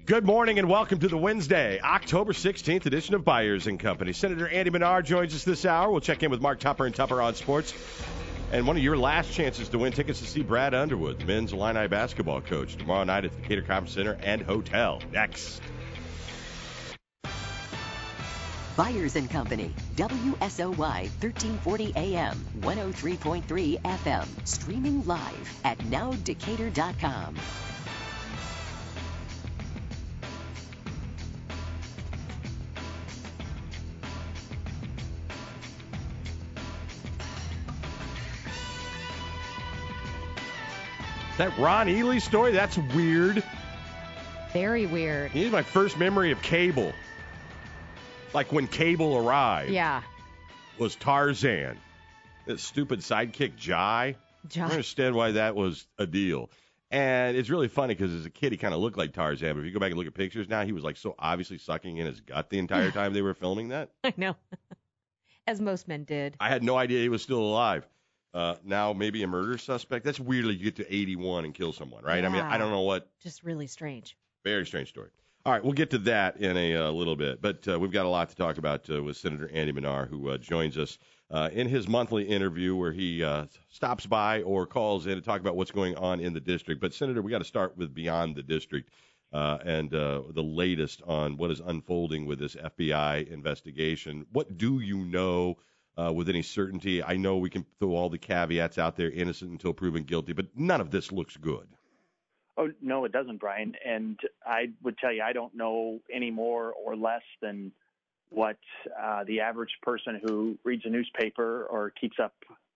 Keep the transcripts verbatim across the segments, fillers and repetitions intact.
Good morning and welcome to the Wednesday, October sixteenth edition of Byers and Company. Senator Andy Menard joins us this hour. We'll check in with Mark Tupper and Tupper on Sports. And one of your last chances to win tickets to see Brad Underwood, the men's Illini basketball coach, tomorrow night at the Decatur Conference Center and Hotel. Next. Byers and Company, W S O Y thirteen forty A M, one oh three point three F M, streaming live at now decatur dot com. That Ron Ely story, that's weird. Very weird. He's my first memory of Cable. Like when Cable arrived. Yeah. Was Tarzan. That stupid sidekick Jai. Jai. I don't understand why that was a deal. And it's really funny because as a kid, he kind of looked like Tarzan. But if you go back and look at pictures now, he was like so obviously sucking in his gut the entire time they were filming that. I know. As most men did. I had no idea he was still alive. Uh, now maybe a murder suspect. That's weird that you get to eighty-one and kill someone, right? Yeah. I mean, I don't know what. Just really strange. Very strange story. All right, we'll get to that in a uh, little bit. But uh, we've got a lot to talk about uh, with Senator Andy Menard, who uh, joins us uh, in his monthly interview where he uh, stops by or calls in to talk about what's going on in the district. But, Senator, we got to start with Beyond the District uh, and uh, the latest on what is unfolding with this F B I investigation. What do you know uh, with any certainty? I know we can throw all the caveats out there, innocent until proven guilty, but none of this looks good. Oh, no, it doesn't, Brian. And I would tell you I don't know any more or less than what uh, the average person who reads a newspaper or keeps up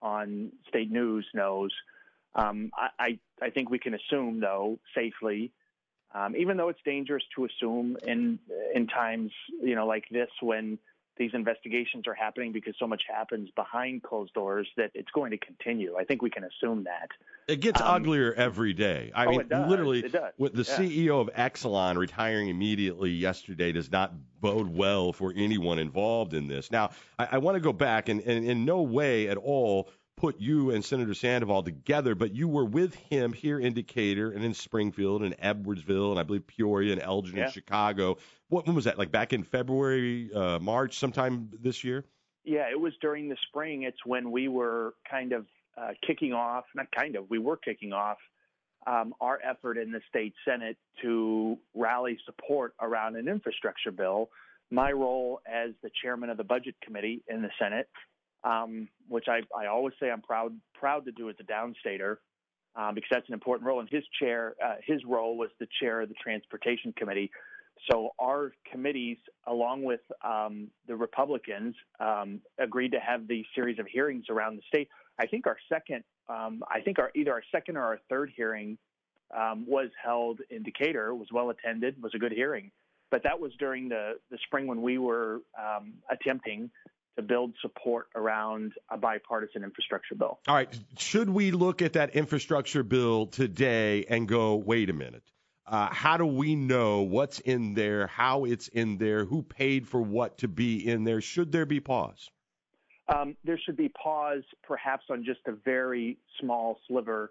on state news knows. Um, I, I, I think we can assume, though, safely, um, even though it's dangerous to assume in in times, you know, like this when these investigations are happening because so much happens behind closed doors, that it's going to continue. I think we can assume that. It gets um, uglier every day. I oh, mean, it does. literally, it does. with the yeah. C E O of Exelon retiring immediately yesterday does not bode well for anyone involved in this. Now, I, I want to go back and, and in no way at all put you and Senator Sandoval together, but you were with him here in Decatur and in Springfield and Edwardsville and I believe Peoria and Elgin yeah. and Chicago. What when was that? Like back in February, uh, March, sometime this year? Yeah, it was during the spring. It's when we were kind of uh, kicking off, not kind of, we were kicking off um, our effort in the state Senate to rally support around an infrastructure bill. My role as the chairman of the Budget Committee in the Senate, um, which I, I always say I'm proud proud to do as a downstater, um, because that's an important role. And his chair, uh, his role was the chair of the Transportation Committee. So our committees, along with um, the Republicans, um, agreed to have the series of hearings around the state. I think our second, um, I think our either our second or our third hearing um, was held in Decatur. Was well attended, was a good hearing. But that was during the, the spring when we were um, attempting to build support around a bipartisan infrastructure bill. All right. Should we look at that infrastructure bill today and go, wait a minute? Uh, how do we know what's in there, how it's in there, who paid for what to be in there? Should there be pause? Um, there should be pause perhaps on just a very small sliver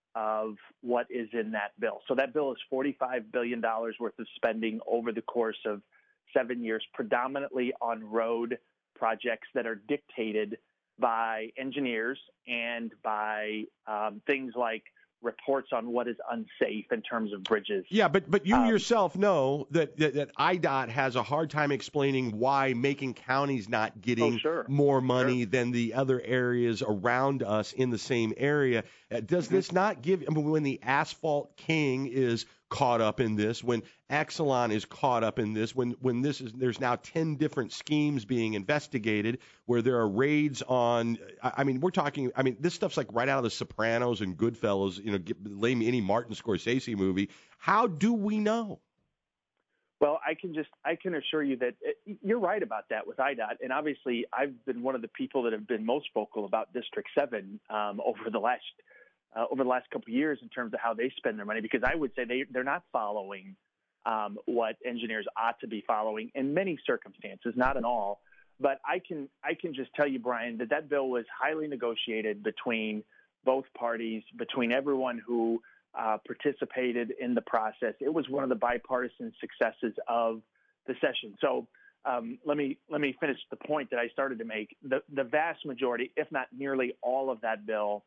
of what is in that bill. So that bill is forty-five billion dollars worth of spending over the course of seven years, predominantly on road projects that are dictated by engineers and by um, things like reports on what is unsafe in terms of bridges. Yeah, but but you um, yourself know that, that that I D O T has a hard time explaining why Macon County's not getting oh, sure. more money sure. than the other areas around us in the same area. Uh, does mm-hmm. this not give – I mean, when the Asphalt King is caught up in this, when Exelon is caught up in this, when when this is there's now ten different schemes being investigated where there are raids on I, I mean we're talking I mean this stuff's like right out of The Sopranos and Goodfellas, you know, get, lay me any Martin Scorsese movie. How do we know? Well, I can just I can assure you that it, you're right about that with I D O T, and obviously I've been one of the people that have been most vocal about District Seven um, over the last uh, over the last couple of years in terms of how they spend their money, because I would say they they're not following um, what engineers ought to be following in many circumstances, not in all. But I can I can just tell you, Brian, that that bill was highly negotiated between both parties, between everyone who uh, participated in the process. It was one of the bipartisan successes of the session. So um, let me let me finish the point that I started to make. The the vast majority, if not nearly all of that bill,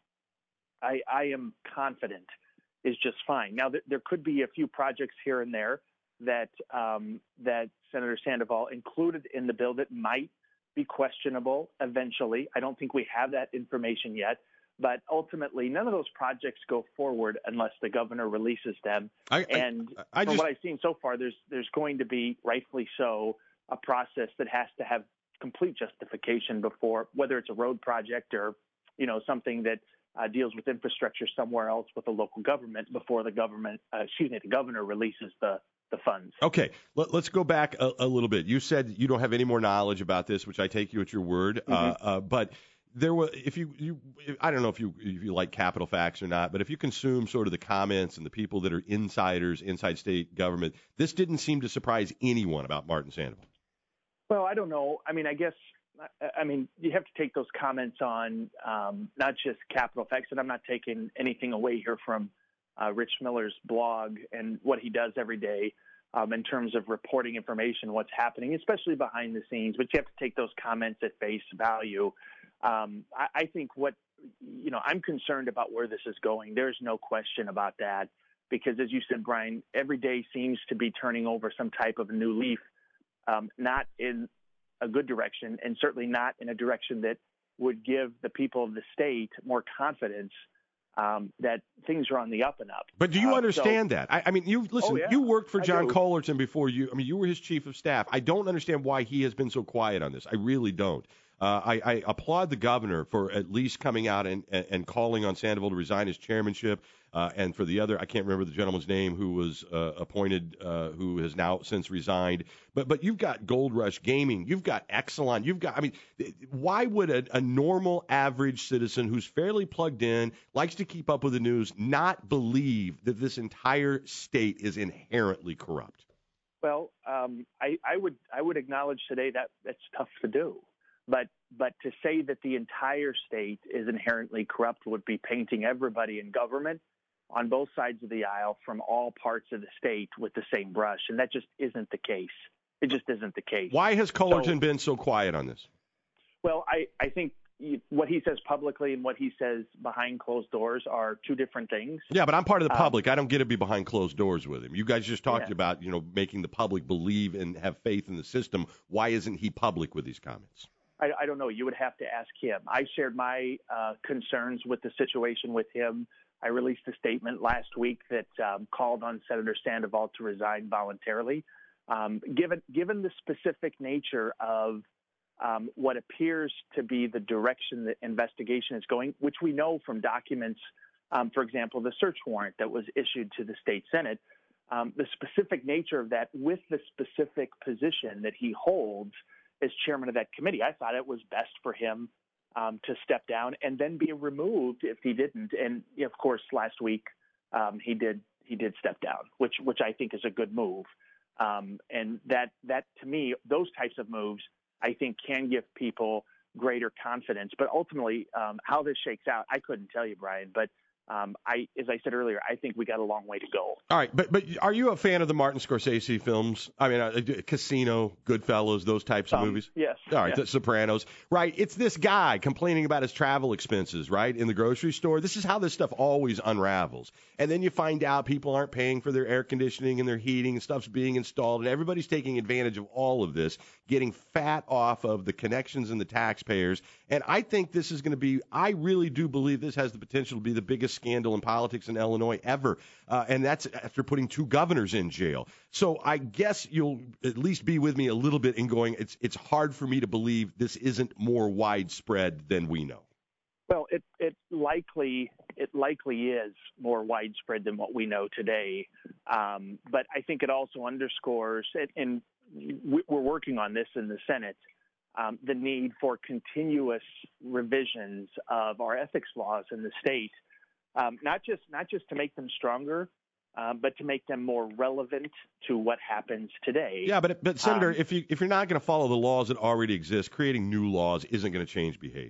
I, I am confident is just fine. Now, th- there could be a few projects here and there that um, that Senator Sandoval included in the bill that might be questionable eventually. I don't think we have that information yet. But ultimately, none of those projects go forward unless the governor releases them. I, and I, I from just, what I've seen so far, there's there's going to be, rightfully so, a process that has to have complete justification before, whether it's a road project or, you know, something that uh, deals with infrastructure somewhere else with a local government, before the government, uh, excuse me, the governor releases the the funds. Okay, Let, let's go back a, a little bit. You said you don't have any more knowledge about this, which I take you at your word, Mm-hmm. uh, uh, but. There were, if you, you, I don't know if you, if you like Capitol Facts or not, but if you consume sort of the comments and the people that are insiders, inside state government, this didn't seem to surprise anyone about Martin Sandoval. Well, I don't know. I mean, I guess, I mean, you have to take those comments on um, not just Capitol Facts, and I'm not taking anything away here from uh, Rich Miller's blog and what he does every day um, in terms of reporting information, what's happening, especially behind the scenes. But you have to take those comments at face value. Um, I, I think what, you know, I'm concerned about where this is going. There's no question about that, because as you said, Brian, every day seems to be turning over some type of a new leaf, um, not in a good direction, and certainly not in a direction that would give the people of the state more confidence um, that things are on the up and up. But do you uh, understand so, that? I, I mean, you listen. Oh, yeah, you worked for I John do. Collerton before you. I mean, you were his chief of staff. I don't understand why he has been so quiet on this. I really don't. Uh, I, I applaud the governor for at least coming out and, and, and calling on Sandoval to resign his chairmanship, uh, and for the other, I can't remember the gentleman's name who was uh, appointed, uh, who has now since resigned. But but you've got Gold Rush Gaming, you've got Exelon, you've got. I mean, why would a, a normal average citizen who's fairly plugged in, likes to keep up with the news, not believe that this entire state is inherently corrupt? Well, um, I, I would I would acknowledge today that that's tough to do. But but to say that the entire state is inherently corrupt would be painting everybody in government on both sides of the aisle from all parts of the state with the same brush. And that just isn't the case. It just isn't the case. Why has Collerton So, been so quiet on this? Well, I, I think what he says publicly and what he says behind closed doors are two different things. Yeah, but I'm part of the Um, public. I don't get to be behind closed doors with him. You guys just talked Yeah. about, you know, making the public believe and have faith in the system. Why isn't he public with these comments? I, I don't know. You would have to ask him. I shared my uh, concerns with the situation with him. I released a statement last week that um, called on Senator Sandoval to resign voluntarily. Um, given given the specific nature of um, what appears to be the direction that investigation is going, which we know from documents, um, for example, the search warrant that was issued to the state Senate, um, the specific nature of that with the specific position that he holds as chairman of that committee, I thought it was best for him um, to step down and then be removed if he didn't. And of course, last week um, he did he did step down, which which I think is a good move. Um, and that that to me, those types of moves, I think, can give people greater confidence. But ultimately, um, how this shakes out, I couldn't tell you, Brian. But Um, I, as I said earlier, I think we got a long way to go. All right, but but are you a fan of the Martin Scorsese films? I mean, uh, Casino, Goodfellas, those types of Um, movies? Yes. All right, yes. The Sopranos. Right, it's this guy complaining about his travel expenses, right, in the grocery store. This is how this stuff always unravels. And then you find out people aren't paying for their air conditioning and their heating and stuff's being installed, and everybody's taking advantage of all of this, getting fat off of the connections and the taxpayers. And I think this is going to be, I really do believe this has the potential to be the biggest scandal in politics in Illinois ever. Uh, and that's after putting two governors in jail. So I guess you'll at least be with me a little bit in going, it's it's hard for me to believe this isn't more widespread than we know. Well, it, it likely it likely is more widespread than what we know today. Um, but I think it also underscores, and we're working on this in the Senate, um, the need for continuous revisions of our ethics laws in the state, um, not just not just to make them stronger, uh, but to make them more relevant to what happens today. Yeah, but but Senator, Um, if you if you're not going to follow the laws that already exist, creating new laws isn't going to change behavior.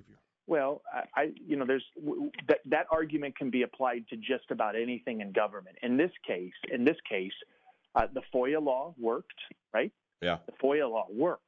Well, I, I you know, there's that that argument can be applied to just about anything in government. In this case, in this case, uh, the FOIA law worked, right? Yeah. The FOIA law worked.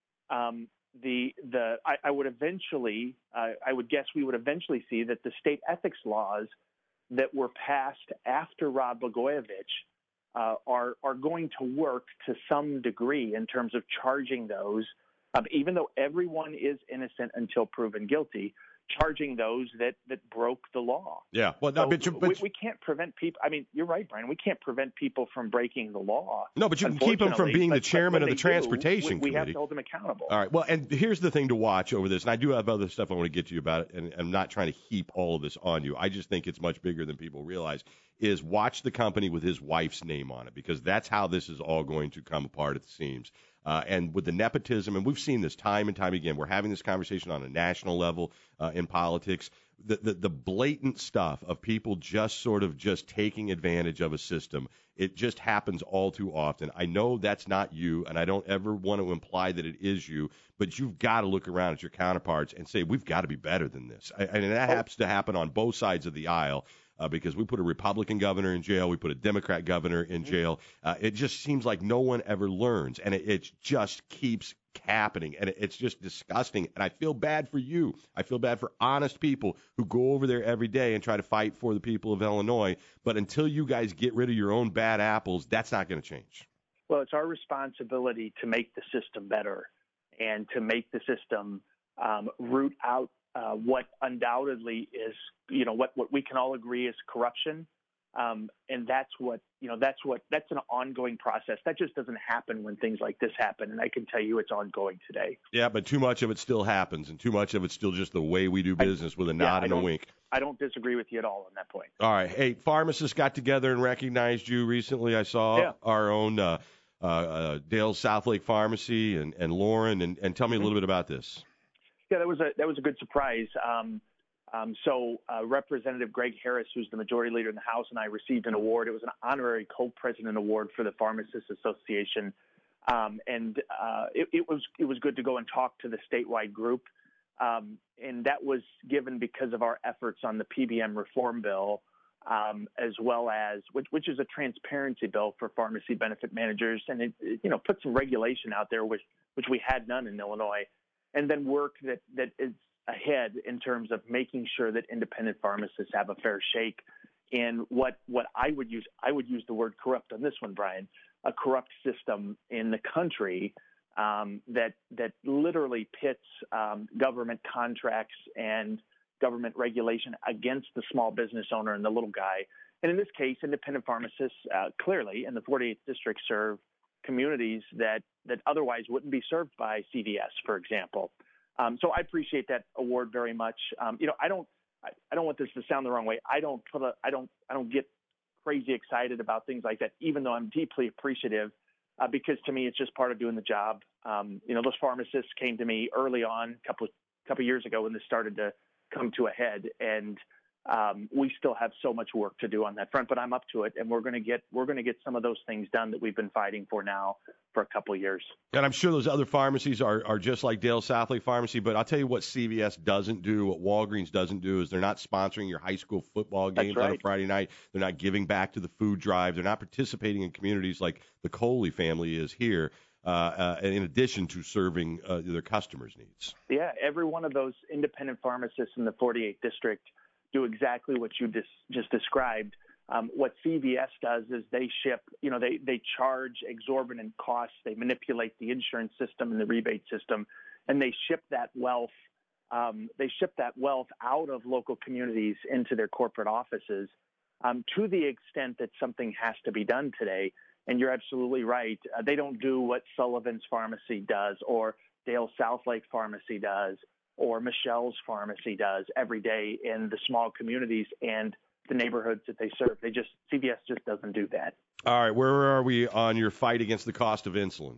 Um, the the I, I would eventually, uh, I would guess we would eventually see that the state ethics laws that were passed after Rod Blagojevich uh, are are going to work to some degree in terms of charging those. Um, even though everyone is innocent until proven guilty, charging those that, that broke the law. Yeah, well, no, so but, you, but we, we can't prevent people. I mean, you're right, Brian. We can't prevent people from breaking the law. No, but you can keep them from being but, the chairman of the do, transportation we, we committee. have to hold them accountable. All right. Well, and here's the thing to watch over this, and I do have other stuff I want to get to you about it, and I'm not trying to heap all of this on you. I just think it's much bigger than people realize. Is watch the company with his wife's name on it, because that's how this is all going to come apart at the seams. Uh, and with the nepotism, and we've seen this time and time again, we're having this conversation on a national level uh, in politics, the, the, the blatant stuff of people just sort of just taking advantage of a system. It just happens all too often. I know that's not you, and I don't ever want to imply that it is you, but you've got to look around at your counterparts and say, we've got to be better than this. I, and that happens to happen on both sides of the aisle. Uh, because we put a Republican governor in jail, we put a Democrat governor in jail. Uh, it just seems like no one ever learns, and it, it just keeps happening, and it, it's just disgusting. And I feel bad for you. I feel bad for honest people who go over there every day and try to fight for the people of Illinois. But until you guys get rid of your own bad apples, that's not going to change. Well, it's our responsibility to make the system better and to make the system um, root out Uh, what undoubtedly is, you know, what, what we can all agree is corruption. Um, and that's what, you know, that's what, that's an ongoing process. That just doesn't happen when things like this happen. And I can tell you it's ongoing today. Yeah, but too much of it still happens, and too much of it's still just the way we do business I, with a nod yeah, and a wink. I don't disagree with you at all on that point. All right. Hey, pharmacists got together and recognized you recently. I saw yeah. our own uh, uh, uh, Dale Southlake Pharmacy and, and Lauren, and, and tell me mm-hmm. a little bit about this. Yeah, that was a that was a good surprise. Um, um, so uh, Representative Greg Harris, who's the majority leader in the House, and I received an award. It was an honorary co-president award for the Pharmacists Association, um, and uh, it, it was it was good to go and talk to the statewide group, um, and that was given because of our efforts on the P B M reform bill, um, as well as which, which is a transparency bill for pharmacy benefit managers, and it, it you know put some regulation out there which which we had none in Illinois. And then work that, that is ahead in terms of making sure that independent pharmacists have a fair shake in what, what I would use. I would use the word corrupt on this one, Brian, a corrupt system in the country um, that that literally pits um, government contracts and government regulation against the small business owner and the little guy. And in this case, independent pharmacists uh, clearly in the forty-eighth district serve communities that, that otherwise wouldn't be served by C V S, for example. Um, so I appreciate that award very much. Um, you know, I don't, I, I don't want this to sound the wrong way. I don't put a, I don't, I don't get crazy excited about things like that, even though I'm deeply appreciative, uh, because to me it's just part of doing the job. Um, you know, those pharmacists came to me early on, a couple, couple years ago when this started to come to a head, and Um, we still have so much work to do on that front, but I'm up to it, and we're going to get we're going to get some of those things done that we've been fighting for now for a couple of years. And I'm sure those other pharmacies are, are just like Dale Southlake Pharmacy, but I'll tell you what C V S doesn't do, what Walgreens doesn't do, is they're not sponsoring your high school football games right. on a Friday night. They're not giving back to the food drive. They're not participating in communities like the Coley family is here, uh, uh, in addition to serving uh, their customers' needs. Yeah, every one of those independent pharmacists in the forty-eighth district do exactly what you dis- just described. Um, what C V S does is they ship, you know, they, they charge exorbitant costs. They manipulate the insurance system and the rebate system, and they ship that wealth. Um, they ship that wealth out of local communities into their corporate offices. Um, to the extent that something has to be done today, and you're absolutely right, uh, they don't do what Sullivan's Pharmacy does or Dale Southlake Pharmacy does, or Michelle's Pharmacy does every day in the small communities and the neighborhoods that they serve. They just C V S just doesn't do that. All right, where are we on your fight against the cost of insulin?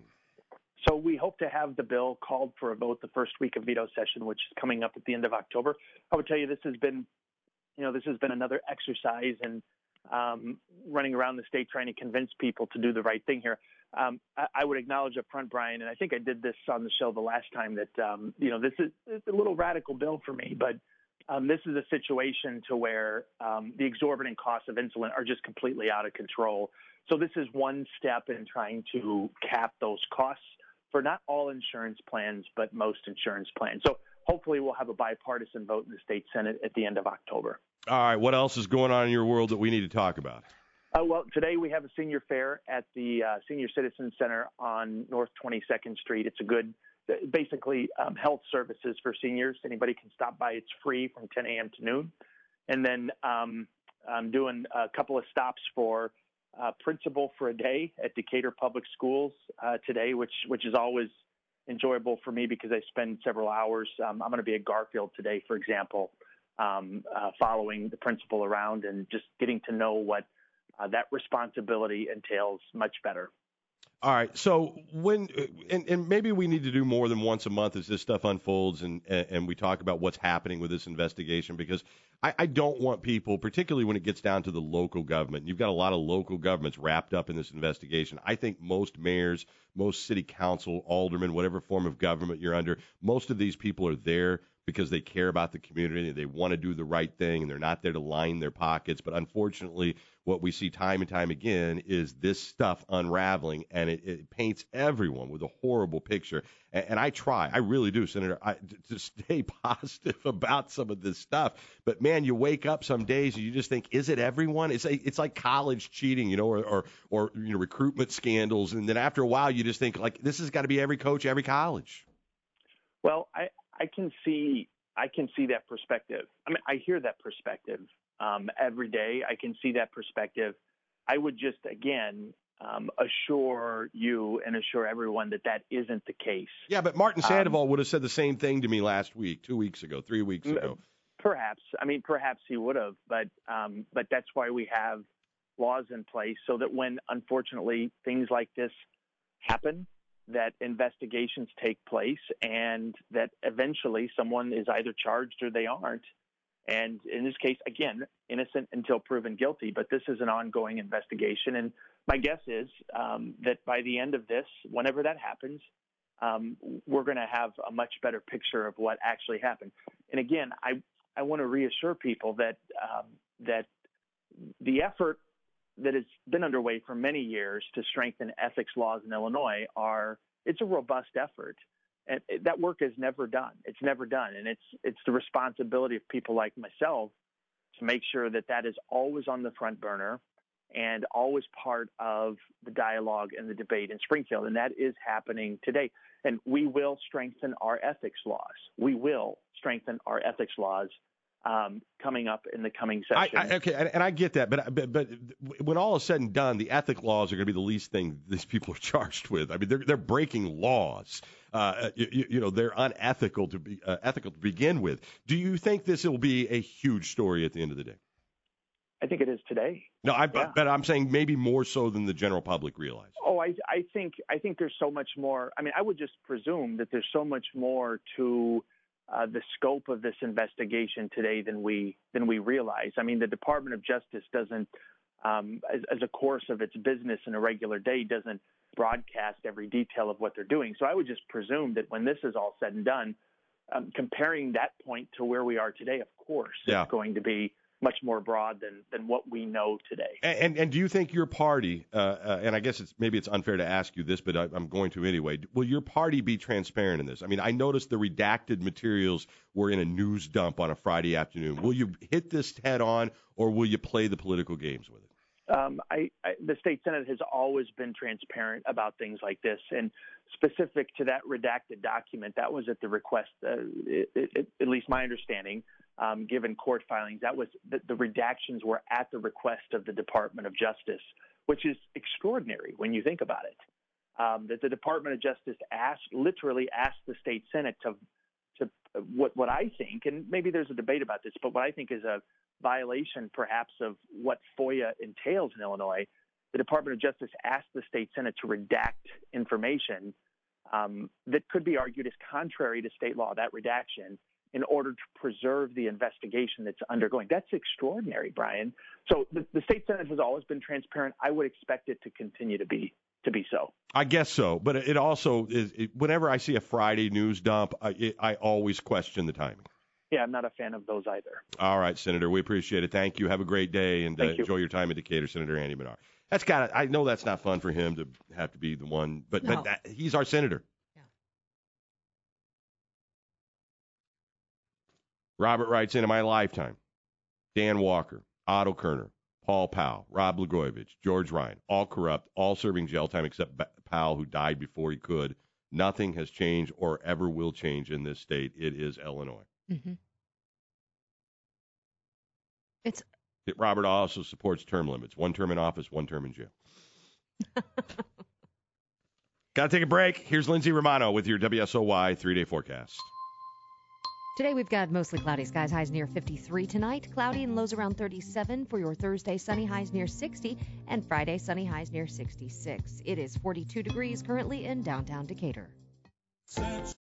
So we hope to have the bill called for a vote the first week of veto session, which is coming up at the end of October. I would tell you this has been, you know, this has been another exercise in um, running around the state trying to convince people to do the right thing here. Um, I, I would acknowledge up front, Brian, and I think I did this on the show the last time, that, um, you know, this is it's a little radical bill for me, but um, this is a situation to where um, the exorbitant costs of insulin are just completely out of control. So this is one step in trying to cap those costs for not all insurance plans, but most insurance plans. So hopefully we'll have a bipartisan vote in the state Senate at the end of October. All right. What else is going on in your world that we need to talk about? Uh, well, today we have a senior fair at the uh, Senior Citizen Center on North twenty-second Street. It's a good, basically um, health services for seniors. Anybody can stop by. It's free from ten a.m. to noon. And then um, I'm doing a couple of stops for uh, Principal for a Day at Decatur Public Schools uh, today, which which is always enjoyable for me because I spend several hours. Um, I'm going to be at Garfield today, for example, um, uh, following the principal around and just getting to know what Uh, that responsibility entails much better. All right. So when and, and maybe we need to do more than once a month as this stuff unfolds and and we talk about what's happening with this investigation, because I, I don't want people, particularly when it gets down to the local government. You've got a lot of local governments wrapped up in this investigation. I think most mayors, most city council, aldermen, whatever form of government you're under, most of these people are there because they care about the community, they want to do the right thing, and they're not there to line their pockets. But unfortunately, what we see time and time again is this stuff unraveling, and it, it paints everyone with a horrible picture. And, and I try, I really do, Senator, I, to stay positive about some of this stuff. But, man, you wake up some days and you just think, is it everyone? It's, a, it's like college cheating, you know, or, or, or you know, recruitment scandals. And then after a while, you just think, like, this has got to be every coach, every college. Well, I, I can see I can see that perspective. I mean, I hear that perspective um, every day. I can see that perspective. I would just, again, um, assure you and assure everyone that that isn't the case. Yeah, but Martin Sandoval um, would have said the same thing to me last week, two weeks ago, three weeks ago. Perhaps. I mean, perhaps he would have, but um, but that's why we have laws in place so that when, unfortunately, things like this happen, that investigations take place and that eventually someone is either charged or they aren't. And in this case, again, innocent until proven guilty, but this is an ongoing investigation. And my guess is um, that by the end of this, whenever that happens, um, we're going to have a much better picture of what actually happened. And again, I, I want to reassure people that um, that the effort that has been underway for many years to strengthen ethics laws in Illinois are, it's a robust effort. And that work is never done. It's never done. And it's, it's the responsibility of people like myself to make sure that that is always on the front burner and always part of the dialogue and the debate in Springfield. And that is happening today. And we will strengthen our ethics laws. We will strengthen our ethics laws Um, coming up in the coming session. I, I, okay, and, and I get that, but, but but when all is said and done, the ethic laws are going to be the least thing these people are charged with. I mean, they're they're breaking laws. Uh, you, you know, they're unethical to be uh, ethical to begin with. Do you think this will be a huge story at the end of the day? I think it is today. No, I, yeah. but I'm saying maybe more so than the general public realize. Oh, I I think I think there's so much more. I mean, I would just presume that there's so much more to Uh, the scope of this investigation today than we than we realize. I mean, the Department of Justice doesn't, um, as, as a course of its business in a regular day, doesn't broadcast every detail of what they're doing. So I would just presume that when this is all said and done, um, comparing that point to where we are today, of course, yeah. it's going to be much more broad than, than what we know today. And, and, and do you think your party, uh, uh, and I guess it's maybe it's unfair to ask you this, but I, I'm going to anyway, will your party be transparent in this? I mean, I noticed the redacted materials were in a news dump on a Friday afternoon. Will you hit this head on, or will you play the political games with it? Um, I, I, the state Senate has always been transparent about things like this, and specific to that redacted document, that was at the request, uh, it, it, at least my understanding, um, given court filings, that was the, the redactions were at the request of the Department of Justice, which is extraordinary when you think about it. Um, that the Department of Justice asked, literally asked the state Senate to, to what what I think, and maybe there's a debate about this, but what I think is a violation perhaps of what FOIA entails in Illinois. The Department of Justice asked the state Senate to redact information um, that could be argued as contrary to state law, that redaction, in order to preserve the investigation that's undergoing. That's extraordinary, Brian. So the, the state Senate has always been transparent. I would expect it to continue to be to be so. I guess so, but it also is. It, whenever I see a Friday news dump, I, it, I always question the timing. Yeah, I'm not a fan of those either. All right, Senator, we appreciate it. Thank you. Have a great day, and uh, you. enjoy your time in Decatur, Senator Andy Benar. That's got. I know that's not fun for him to have to be the one, but No. but that, he's our senator. Yeah. Robert writes in, in my lifetime, Dan Walker, Otto Kerner, Paul Powell, Rob Blagojevich, George Ryan, all corrupt, all serving jail time except Powell, who died before he could. Nothing has changed or ever will change in this state. It is Illinois. Mm-hmm. It's Robert also supports term limits. One term in office, one term in jail. Got to take a break. Here's Lindsay Romano with your W S O Y three-day forecast. Today we've got mostly cloudy skies, highs near fifty-three tonight. Cloudy and lows around thirty-seven for your Thursday, sunny highs near sixty, and Friday, sunny highs near sixty-six. It is forty-two degrees currently in downtown Decatur.